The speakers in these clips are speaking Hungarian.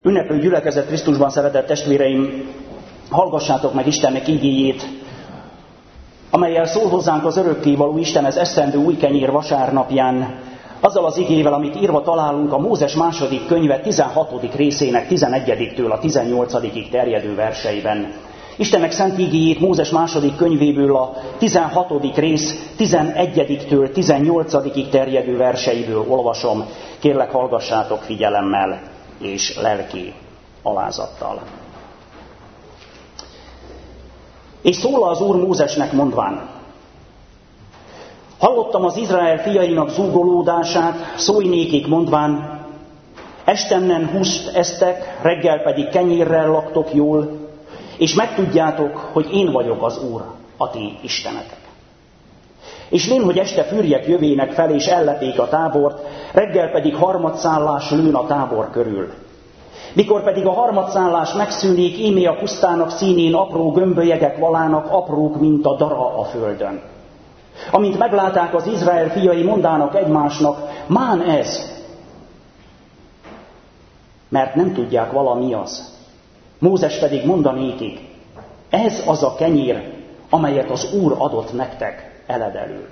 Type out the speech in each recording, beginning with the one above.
Ünneplő gyülekezet Krisztusban, szeretett testvéreim, hallgassátok meg Istennek igéjét, amellyel szól hozzánk az örökkévaló Isten az esztendő új kenyér vasárnapján, azzal az igével, amit írva találunk a Mózes második könyve 16. részének 11-től a 18-ig terjedő verseiben. Istennek szent igéjét Mózes második könyvéből a 16. rész 11-től 18-ig terjedő verseiből olvasom. Kérlek, hallgassátok figyelemmel és lelki alázattal. És szól az Úr Mózesnek mondván: hallottam az Izrael fiainak zúgolódását, szólj nékik mondván, estennen húst esztek, reggel pedig kenyérrel laktok jól, és megtudjátok, hogy én vagyok az Úr, a ti istenetek. És lén, hogy este fürjek jövének fel, és ellepék a tábort, reggel pedig harmadszállás lőn a tábor körül. Mikor pedig a harmadszállás megszűnik, ímé a pusztának színén apró gömbölyegek valának, aprók, mint a dara a földön. Amint meglátták az Izrael fiai, mondának egymásnak, mán ez? Mert nem tudják vala mi az. Mózes pedig mondanékik, ez az a kenyér, amelyet az Úr adott nektek eledelül.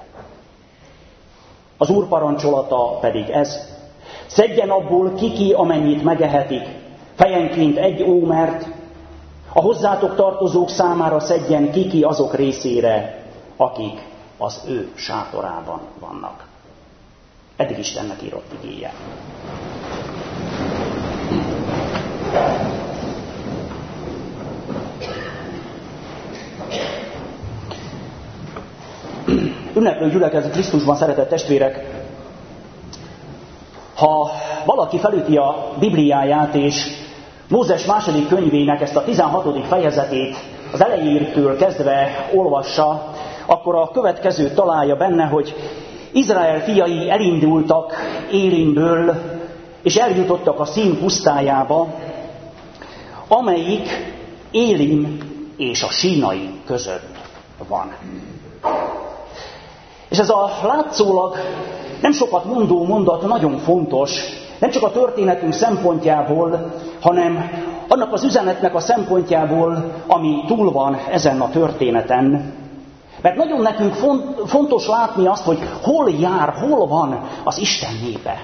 Az Úr parancsolata pedig ez: szedjen abból kiki, amennyit megehetik, fejenként 1 ómert, a hozzátok tartozók számára szedjen kiki azok részére, akik az ő sátorában vannak. Eddig Istennek írott igéje. Ünneplő gyülekezet Krisztusban, szeretett testvérek, ha valaki felüti a Bibliáját, és Mózes második könyvének ezt a 16. fejezetét az elejétől kezdve olvassa, akkor a következőt találja benne, hogy Izrael fiai elindultak Élimből, és eljutottak a Szín pusztájába, amelyik Élim és a Sínai között van. És ez a látszólag nem sokat mondó mondat nagyon fontos, nem csak a történetünk szempontjából, hanem annak az üzenetnek a szempontjából, ami túl van ezen a történeten. Mert nagyon nekünk fontos látni azt, hogy hol jár, hol van az Isten népe.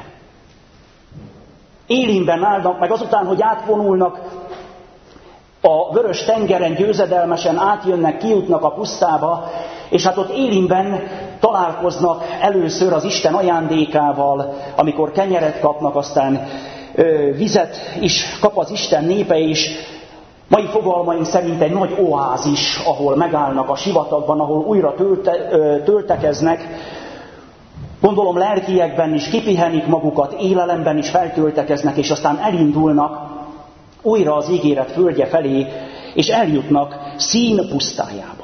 Élimben állnak, meg azután, hogy átvonulnak a Vörös tengeren, győzedelmesen átjönnek, kijutnak a pusztába, és hát ott Élimben találkoznak először az Isten ajándékával, amikor kenyeret kapnak, aztán vizet is kap az Isten népe, és mai fogalmaink szerint egy nagy oázis, ahol megállnak a sivatagban, ahol újra töltekeznek. Gondolom lelkiekben is kipihenik magukat, élelemben is feltöltekeznek, és aztán elindulnak újra az ígéret földje felé, és eljutnak Szín pusztájába.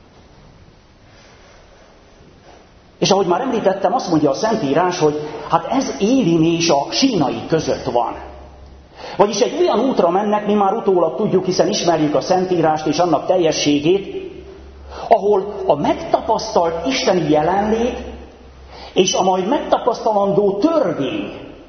És ahogy már említettem, azt mondja a Szentírás, hogy hát ez Élim és a Sínai között van. Vagyis egy olyan útra mennek, mi már utólag tudjuk, hiszen ismerjük a Szentírást és annak teljességét, ahol a megtapasztalt isteni jelenlét és a majd megtapasztalandó törvény,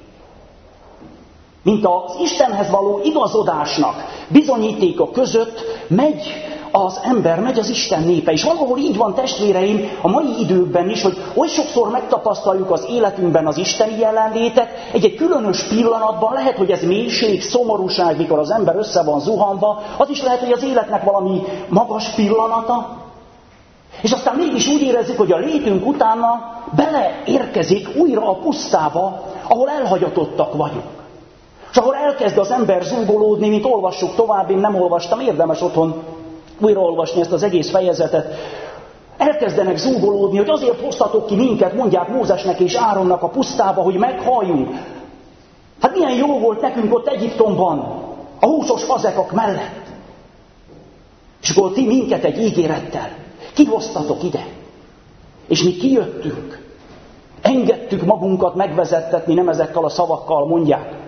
mint az Istenhez való igazodásnak bizonyítéka között megy az ember, megy az Isten népe. És valahol így van, testvéreim, a mai időkben is, hogy oly sokszor megtapasztaljuk az életünkben az isteni jelenlétet, egy különös pillanatban, lehet, hogy ez mélység, szomorúság, mikor az ember össze van zuhanva, az is lehet, hogy az életnek valami magas pillanata, és aztán mégis úgy érezzük, hogy a létünk utána beleérkezik újra a pusztába, ahol elhagyatottak vagyunk. És ahol elkezd az ember zúgolódni, mint olvassuk tovább, én nem olvastam, érdemes otthon újraolvasni ezt az egész fejezetet. Elkezdenek zúgolódni, hogy azért hoztatok ki minket, mondják Mózesnek és Áronnak a pusztába, hogy meghalljunk. Hát milyen jó volt nekünk ott Egyiptomban, a húsos fazekak mellett. És akkor ti minket egy ígérettel kihoztatok ide. És mi kijöttünk. Engedtük magunkat megvezettetni, nem ezekkel a szavakkal mondják.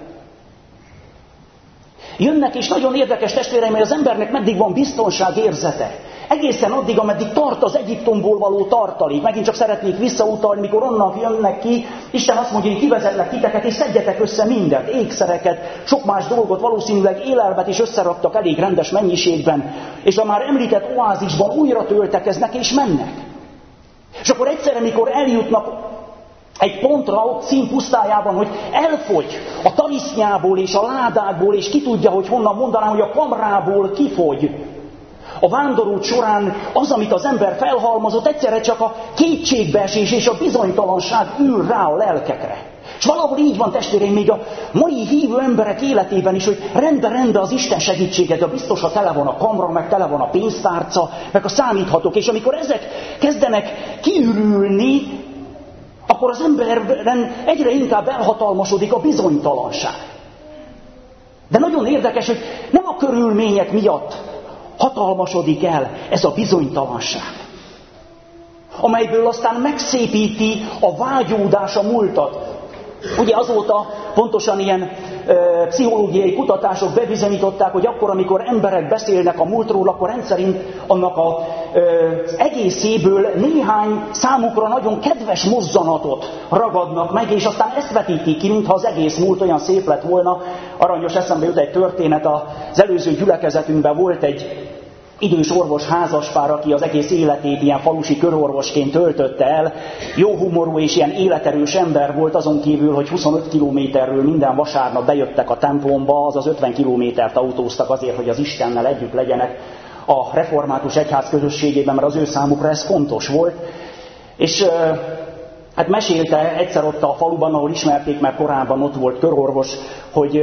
Jönnek, és nagyon érdekes testvéreim, hogy az embernek meddig van biztonságérzete. Egészen addig, ameddig tart az Egyiptomból való tartalék. Megint csak szeretnék visszautalni, mikor onnan jönnek ki, Isten azt mondja, hogy kivezetlek titeket, és szedjetek össze mindent, ékszereket, sok más dolgot, valószínűleg élelmet is összeraktak elég rendes mennyiségben, és a már említett oázisban újra töltekeznek és mennek. És akkor egyszerre, mikor eljutnak egy pontra ott Szín pusztájában, hogy elfogy a talisznyából és a ládákból, és ki tudja, hogy honnan mondanám, hogy a kamrából kifogy. A vándorút során az, amit az ember felhalmozott, egyszerre csak a kétségbeesés és a bizonytalanság ül rá a lelkekre. És valahol így van, testvéreim, még a mai hívő emberek életében is, hogy rendbe az Isten segítséget, a biztos, ha tele van a kamra, meg tele van a pénztárca, meg a számíthatók, és amikor ezek kezdenek kiürülni, akkor az emberben egyre inkább elhatalmasodik a bizonytalanság. De nagyon érdekes, hogy nem a körülmények miatt hatalmasodik el ez a bizonytalanság, amelyből aztán megszépíti a vágyódás a múltat. Ugye azóta pontosan ilyen pszichológiai kutatások bebizonyították, hogy akkor, amikor emberek beszélnek a múltról, akkor rendszerint annak az egészéből néhány számukra nagyon kedves mozzanatot ragadnak meg, és aztán ezt vetítik ki, mintha az egész múlt olyan szép lett volna. Aranyos eszembe jut egy történet, az előző gyülekezetünkben volt egy idős orvos házaspár, aki az egész életét ilyen falusi körorvosként töltötte el. Jó humorú és ilyen életerős ember volt, azon kívül, hogy 25 kilométerről minden vasárnap bejöttek a templomba, azaz 50 kilométert autóztak azért, hogy az Istennel együtt legyenek a református egyház közösségében, mert az ő számukra ez fontos volt. És hát mesélte egyszer ott a faluban, ahol ismerték, mert korábban ott volt körorvos, hogy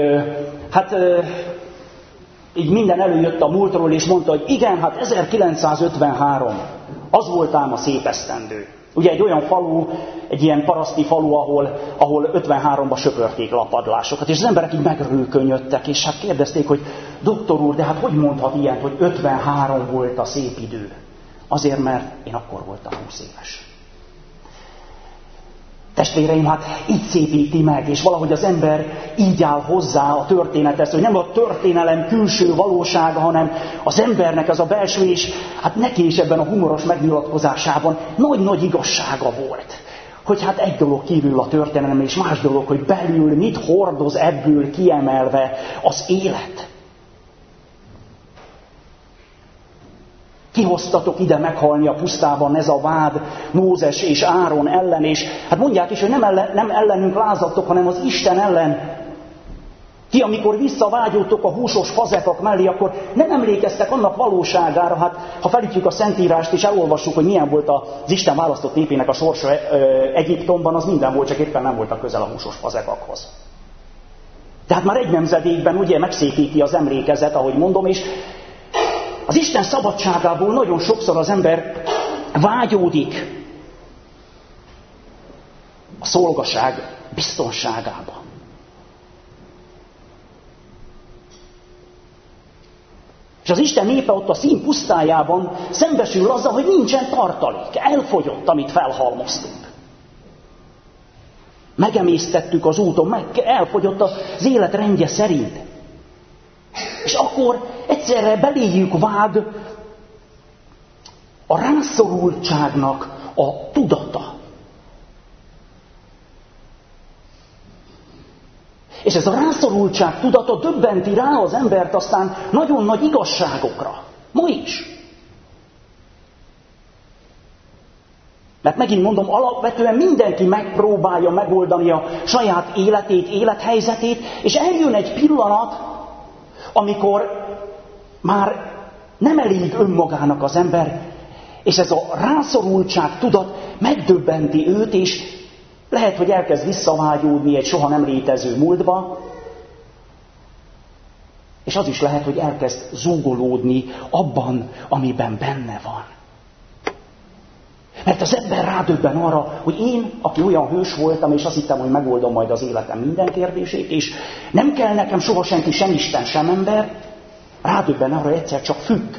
így minden előjött a múltról, és mondta, hogy igen, hát 1953, az volt ám a szép esztendő. Ugye egy olyan falu, egy ilyen paraszti falu, ahol 53-ban söpörték le a padlásokat, és az emberek így megrőkönyödtek, és hát kérdezték, hogy doktor úr, de hát hogy mondhat ilyet, hogy 53 volt a szép idő? Azért, mert én akkor voltam 20 éves. Testvéreim, hát így szépíti meg, és valahogy az ember így áll hozzá a történethez, hogy nem a történelem külső valósága, hanem az embernek az a belső, és hát neki is ebben a humoros megnyilatkozásában nagy-nagy igazsága volt. Hogy hát egy dolog kívül a történelem, és más dolog, hogy belül mit hordoz ebből kiemelve az élet. Kihoztatok ide meghalni a pusztában, ez a vád Mózes és Áron ellen, és hát mondják is, hogy nem ellenünk lázadtok, hanem az Isten ellen. Ti, amikor visszavágyódtok a húsos fazekak mellé, akkor nem emlékeztek annak valóságára. Hát ha felütjük a Szentírást és elolvassuk, hogy milyen volt az Isten választott népének a sorsa Egyiptomban, az minden volt, csak éppen nem voltak közel a húsos fazekakhoz. Tehát már egy nemzedékben ugye megszépíti az emlékezet, ahogy mondom, és az Isten szabadságából nagyon sokszor az ember vágyódik a szolgaság biztonságába. És az Isten népe ott a Szín pusztájában szembesül azzal, hogy nincsen tartalék, elfogyott, amit felhalmoztunk. Megemésztettük az úton, elfogyott az élet rendje szerint. És akkor egyszerre beléjük vág a rászorultságnak a tudata. És ez a rászorultság tudata döbbenti rá az embert aztán nagyon nagy igazságokra. Ma is. Mert megint mondom, alapvetően mindenki megpróbálja megoldani a saját életét, élethelyzetét, és eljön egy pillanat, amikor már nem elég önmagának az ember, és ez a rászorultság tudat megdöbbenti őt, és lehet, hogy elkezd visszavágyódni egy soha nem létező múltba, és az is lehet, hogy elkezd zúgolódni abban, amiben benne van. Mert az ember rádöbben arra, hogy én, aki olyan hős voltam, és azt hittem, hogy megoldom majd az életem minden kérdését, és nem kell nekem soha senki, sem Isten, sem ember, rádöbben arra, hogy egyszer csak függ.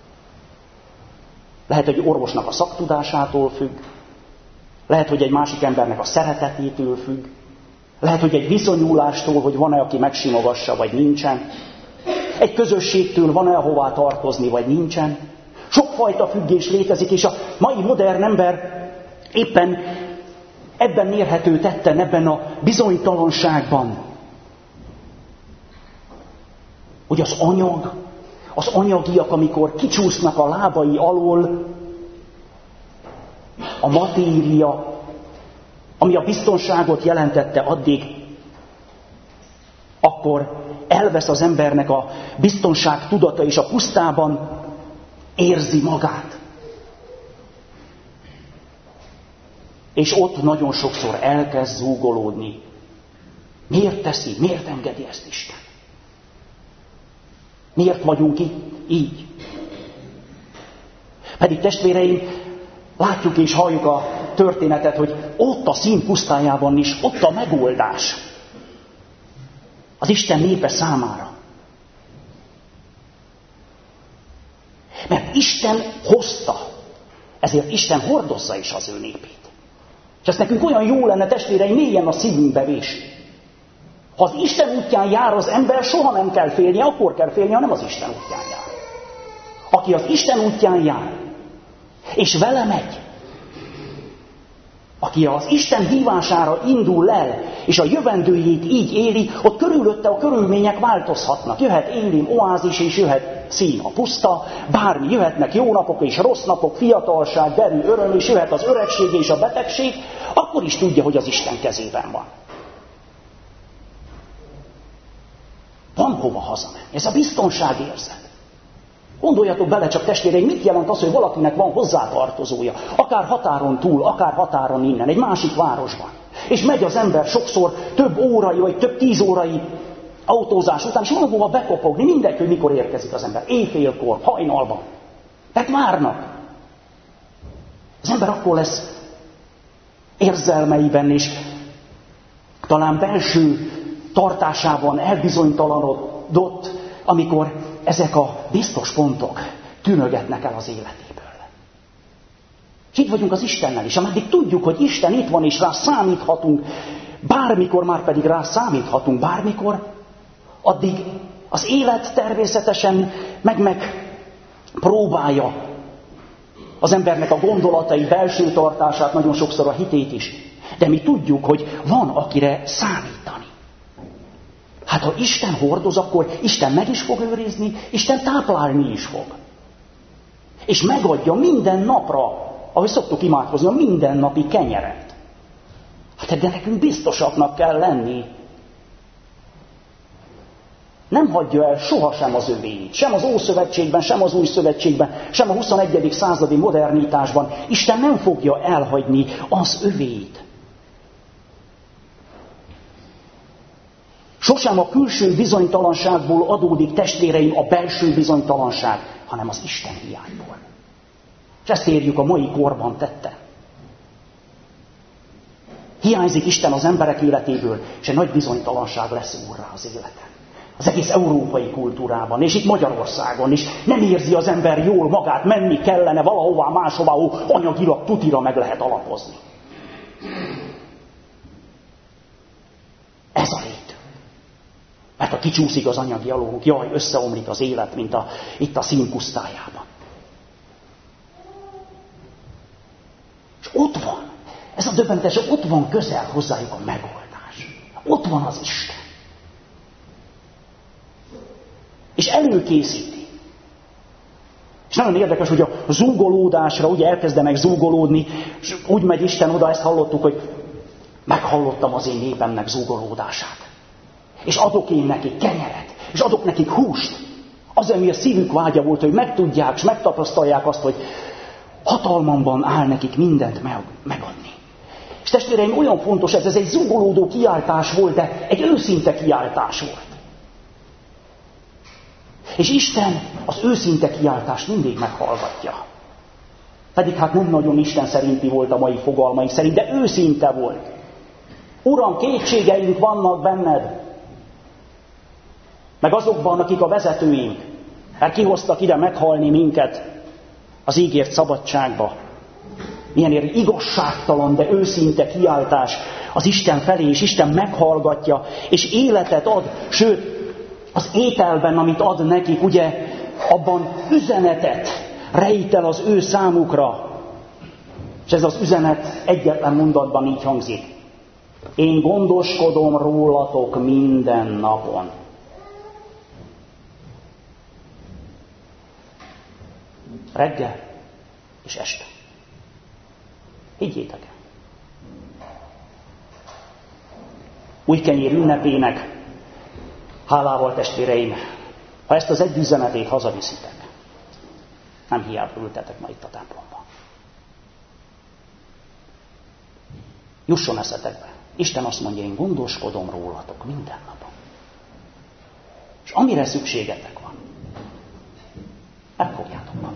Lehet, hogy orvosnak a szaktudásától függ, lehet, hogy egy másik embernek a szeretetétől függ, lehet, hogy egy viszonyulástól, hogy van-e, aki megsimogassa, vagy nincsen, egy közösségtől van-e, ahová tartozni, vagy nincsen. Sokfajta függés létezik, és a mai modern ember éppen ebben mérhető tetten, ebben a bizonytalanságban, hogy az anyagiak, amikor kicsúsznak a lábai alól, a matéria, ami a biztonságot jelentette addig, akkor elvesz az embernek a biztonság tudata, és a pusztában érzi magát. És ott nagyon sokszor elkezd zúgolódni. Miért teszi, miért engedi ezt Isten? Miért vagyunk így? Pedig testvéreim, látjuk és halljuk a történetet, hogy ott a szín pusztájában is, ott a megoldás az Isten népe számára. Mert Isten hozta, ezért Isten hordozza is az ő népét. És ezt nekünk olyan jó lenne, testvéreim, mélyen a szívünkbe vésni. Ha az Isten útján jár az ember, soha nem kell félnie, akkor kell félnie, ha nem az Isten útján jár. Aki az Isten útján jár, és vele megy, aki az Isten hívására indul el, és a jövendőjét így éli, ott körülötte a körülmények változhatnak. Jöhet élim, oázis, és jöhet szín, a puszta, bármi, jöhetnek jó napok és rossz napok, fiatalság, derű, öröm, és jöhet az öregség és a betegség, akkor is tudja, hogy az Isten kezében van. Van hova hazamenni. Ez a biztonságérzet. Gondoljatok bele csak, testvéreim, mit jelent az, hogy valakinek van hozzátartozója, akár határon túl, akár határon innen, egy másik városban. És megy az ember sokszor több órai, vagy több 10 órai autózás után, és van hova bekopogni, mindegy, hogy mikor érkezik az ember. Éjfélkor, hajnalban. Tehát várnak. Az ember akkor lesz érzelmeiben, és talán belső tartásában elbizonytalanodott, amikor ezek a biztos pontok tűnögetnek el az életéből. És így vagyunk az Istennel is. Ameddig tudjuk, hogy Isten itt van, és rá számíthatunk, bármikor már pedig rá számíthatunk, bármikor, addig az élet természetesen megpróbálja az embernek a gondolatai, belső tartását, nagyon sokszor a hitét is. De mi tudjuk, hogy van, akire számítani. Hát ha Isten hordoz, akkor Isten meg is fog őrizni, Isten táplálni is fog. És megadja minden napra, ahogy szoktuk imádkozni, a mindennapi kenyeret. Hát de nekünk biztosaknak kell lenni. Nem hagyja el sohasem az övéit, sem az Ószövetségben, sem az Új Szövetségben, sem a 21. századi modernitásban. Isten nem fogja elhagyni az övéit. Sosem a külső bizonytalanságból adódik, testvéreim, a belső bizonytalanság, hanem az Isten hiányból. És ezt érjük a mai korban tetten. Hiányzik Isten az emberek életéből, és egy nagy bizonytalanság lesz úrrá az életen. Az egész európai kultúrában, és itt Magyarországon is nem érzi az ember jól magát, menni kellene valahová máshová, ahol anyagilag tutira meg lehet alapozni. Ez a lét. Mert ha kicsúszik az anyagi alólunk, jaj, összeomlik az élet, mint itt a színpusztájában. És ott van, ez a döbbenetes, ott van közel hozzájuk a megoldás. Ott van az Isten. És előkészíti. És nagyon érdekes, hogy a zúgolódásra, ugye elkezdenek zúgolódni, és úgy megy Isten oda, ezt hallottuk, hogy meghallottam az én népemnek zúgolódását. És adok én nekik kenyeret, és adok nekik húst. Az, ami a szívük vágya volt, hogy megtudják, és megtapasztalják azt, hogy hatalmamban áll nekik mindent megadni. És testvéreim, olyan fontos ez egy zúgolódó kiáltás volt, de egy őszinte kiáltás volt. És Isten az őszinte kiáltást mindig meghallgatja. Pedig hát nem nagyon Isten szerinti volt a mai fogalmaink szerint, de őszinte volt. Uram, kétségeink vannak benned. Meg azokban, akik a vezetőink, hát kihoztak ide meghalni minket az ígért szabadságba. Milyen igazságtalan, de őszinte kiáltás az Isten felé, és Isten meghallgatja, és életet ad, sőt, az ételben, amit ad nekik, ugye, abban üzenetet, rejtel az ő számukra. És ez az üzenet egyetlen mondatban így hangzik. Én gondoskodom rólatok minden napon. Reggel és este. Higgyétek el. Új kenyér ünnepének hálával, testvéreim, ha ezt az egy üzenetét hazaviszitek, nem hiába ültetek ma itt a templomban. Jusson eszetekbe. Isten azt mondja, én gondoskodom rólatok minden napon. És amire szükségetek van, meg fogjátok kapni.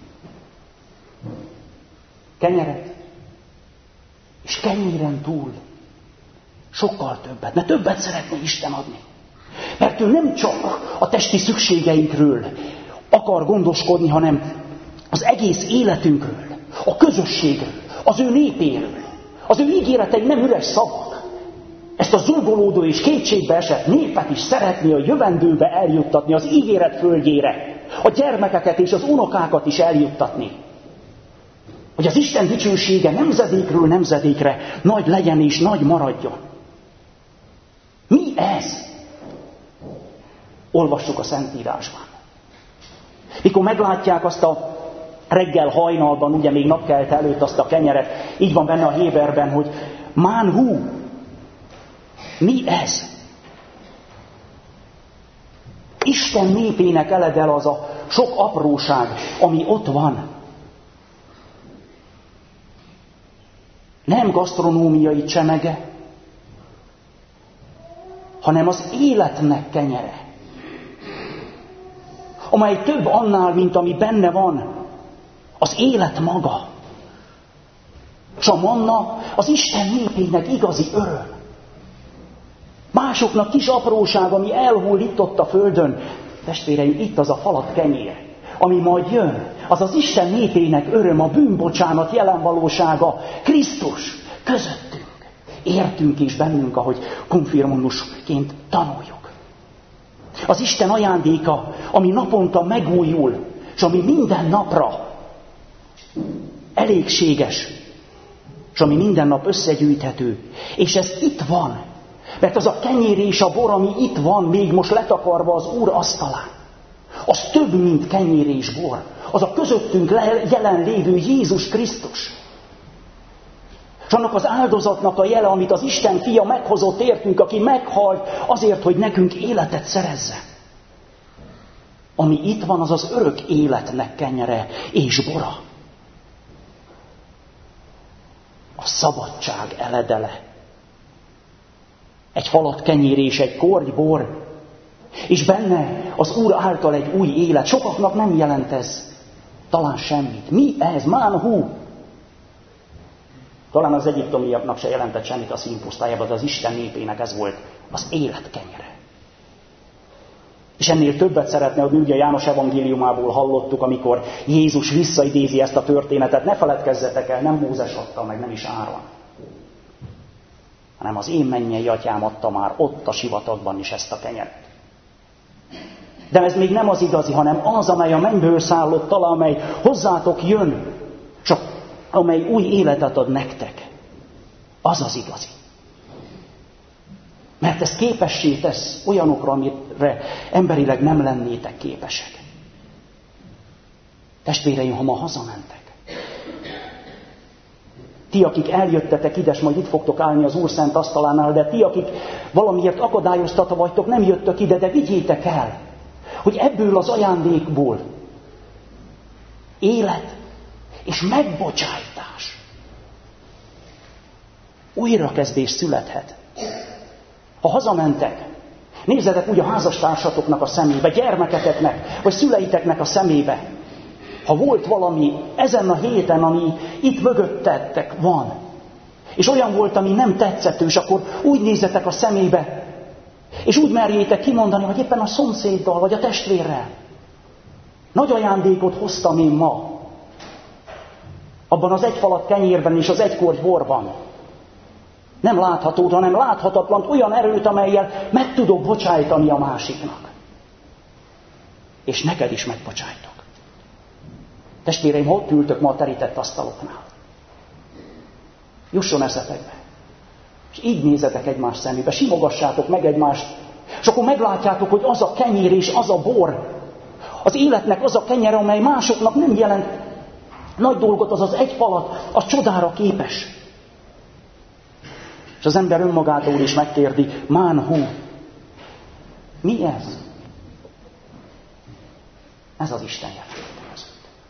Kenyeret, és kenyéren túl sokkal többet, mert többet szeretne Isten adni. Mert ő nem csak a testi szükségeinkről akar gondoskodni, hanem az egész életünkről, a közösségről, az ő népéről. Az ő ígéretei nem üres szavak. Ezt a zúgolódó és kétségbe esett népet is szeretné a jövendőbe eljuttatni, az ígéret földjére, a gyermekeket és az unokákat is eljuttatni. Hogy az Isten dicsősége nemzedékről nemzedékre nagy legyen és nagy maradjon. Mi ez? Olvassuk a Szentírásban. Mikor meglátják azt a reggel hajnalban, ugye még napkelte előtt azt a kenyeret, így van benne a Héberben, hogy mánhú. Mi ez? Isten népének eledel az a sok apróság, ami ott van. Nem gasztronómiai csemege, hanem az életnek kenyere, amely több annál, mint ami benne van, az élet maga. És a manna az Isten népének igazi öröm. Másoknak kis apróság, ami elhull itt ott a földön. Testvéreim, itt az a falat kenyér, ami majd jön. Az az Isten népének öröm, a bűnbocsánat jelen valósága, Krisztus közöttünk, értünk és bennünk, ahogy konfirmandusként tanuljuk. Az Isten ajándéka, ami naponta megújul, és ami minden napra elégséges, és ami minden nap összegyűjthető. És ez itt van. Mert az a kenyér és a bor, ami itt van, még most letakarva az Úr asztalán, az több, mint kenyér és bor. Az a közöttünk jelen lévő Jézus Krisztus. És annak az áldozatnak a jele, amit az Isten fia meghozott értünk, aki meghalt azért, hogy nekünk életet szerezzen. Ami itt van, az az örök életnek kenyere és bora. A szabadság eledele. Egy falat kenyér és egy korty bor, és benne az Úr által egy új élet. Sokaknak nem jelent ez talán semmit. Mi ez? Mánhú! Talán az egyiptomiaknak se jelentett semmit a színpusztájában, de az Isten népének ez volt az élet kenyere. És ennél többet szeretne adni, ugye János evangéliumából hallottuk, amikor Jézus visszaidézi ezt a történetet. Ne feledkezzetek el, nem Mózes adta meg, nem is Áron, hanem az én mennyei atyám adta már ott a sivatagban is ezt a kenyeret. De ez még nem az igazi, hanem az, amely a mennyből szállott tala, amely hozzátok jön, csak amely új életet ad nektek. Az az igazi. Mert ez képessé tesz olyanokra, amire emberileg nem lennétek képesek. Testvéreim, ha ma hazamentek, ti, akik eljöttetek ide, majd itt fogtok állni az Úr szent asztalánál, de ti, akik valamiért akadályoztatva vagytok, nem jöttök ide, de vigyétek el, hogy ebből az ajándékból élet és megbocsájtás, újrakezdés születhet. Ha hazamentek, nézzetek úgy a házastársatoknak a szemébe, gyermeketeknek, vagy szüleiteknek a szemébe. Ha volt valami ezen a héten, ami itt mögöttetek van, és olyan volt, ami nem tetszetős, akkor úgy nézzetek a szemébe, és úgy merjétek kimondani, hogy éppen a szomszéddal, vagy a testvérrel. Nagy ajándékot hoztam én ma. Abban az egy falat kenyérben és az egy korty borban. Nem láthatót, hanem láthatatlant, olyan erőt, amellyel meg tudok bocsájtani a másiknak. És neked is megbocsájtok. Testvéreim, ott ültök ma a terített asztaloknál. Jusson eszetekbe. És így nézetek egymás szemébe, simogassátok meg egymást, és akkor meglátjátok, hogy az a kenyér és az a bor, az életnek az a kenyere, amely másoknak nem jelent nagy dolgot, az az egy falat, az csodára képes. És az ember önmagától is megkérdi, mánhú, mi ez? Ez az Isten jelenléte között.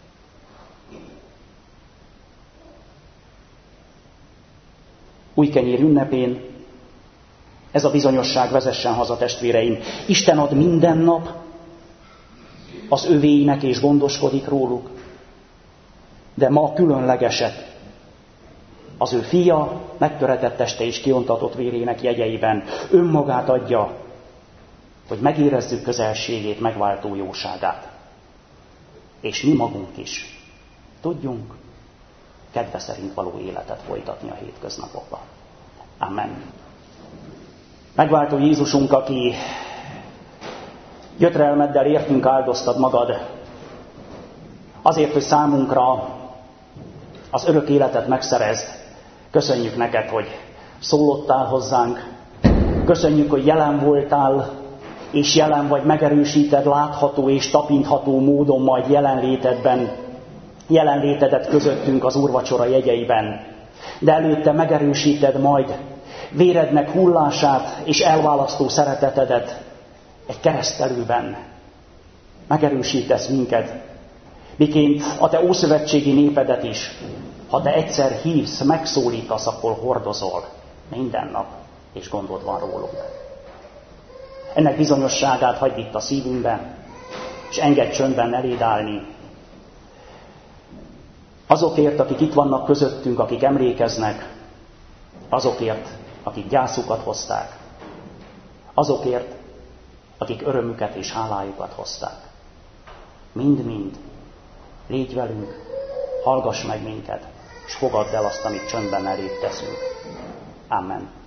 Új kenyér ünnepén ez a bizonyosság vezessen haza, testvéreim. Isten ad minden nap az övéinek és gondoskodik róluk, de ma különlegeset. Az ő fia megtöretett teste és kiontatott vérének jegyeiben önmagát adja, hogy megérezzük közelségét, megváltó jóságát. És mi magunk is tudjunk kedve szerint való életet folytatni a hétköznapokban. Amen. Megváltó Jézusunk, aki gyötrelmeddel értünk, áldoztad magad, azért, hogy számunkra az örök életet megszerezd. Köszönjük neked, hogy szólottál hozzánk. Köszönjük, hogy jelen voltál, és jelen vagy, megerősíted látható és tapintható módon majd jelenlétedet közöttünk az úrvacsora jegyeiben. De előtte megerősíted majd vérednek hullását és elválasztó szeretetedet egy keresztelőben. Megerősítesz minket, miként a te ószövetségi népedet is, ha te egyszer hívsz, megszólítasz, akkor hordozol minden nap, és gondod van rólunk. Ennek bizonyosságát hagyd itt a szívünkben, és engedd csöndben eléd állni. Azokért, akik itt vannak közöttünk, akik emlékeznek, azokért, akik gyászukat hozták, azokért, akik örömüket és hálájukat hozták. Mind-mind légy velünk, hallgass meg minket, és fogadd el azt, amit csöndben eléd teszünk. Amen.